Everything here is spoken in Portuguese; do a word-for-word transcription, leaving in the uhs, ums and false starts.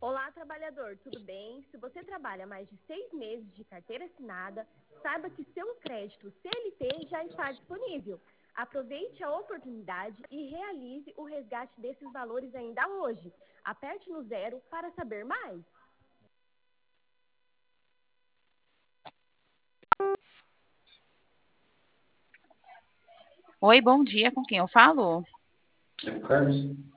Olá, trabalhador, tudo bem? Se você trabalha mais de seis meses de carteira assinada, saiba que seu crédito C L T já está disponível. Aproveite a oportunidade e realize o resgate desses valores ainda hoje. Aperte no zero para saber mais. Oi, bom dia, com quem eu falo? Carlos.